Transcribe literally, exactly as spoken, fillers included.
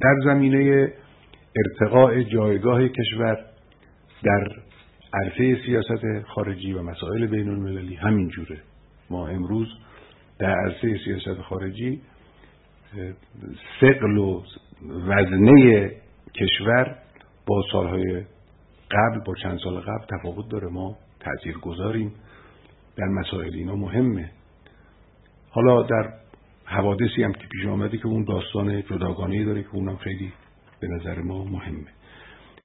در زمینه ارتقاء جایگاه کشور در عرصه سیاست خارجی و مسائل بین المللی همین جوره. ما امروز در عرصه سیاست خارجی ثقل و وزنه کشور با سالهای قبل، با چند سال قبل تفاوت داره. ما تأثیر گذاریم در مسائل، اینا مهمه. حالا در حوادثی هم که پیش آمده که اون داستان جداگانه‌ای داره که اونم خیلی به نظر ما مهمه.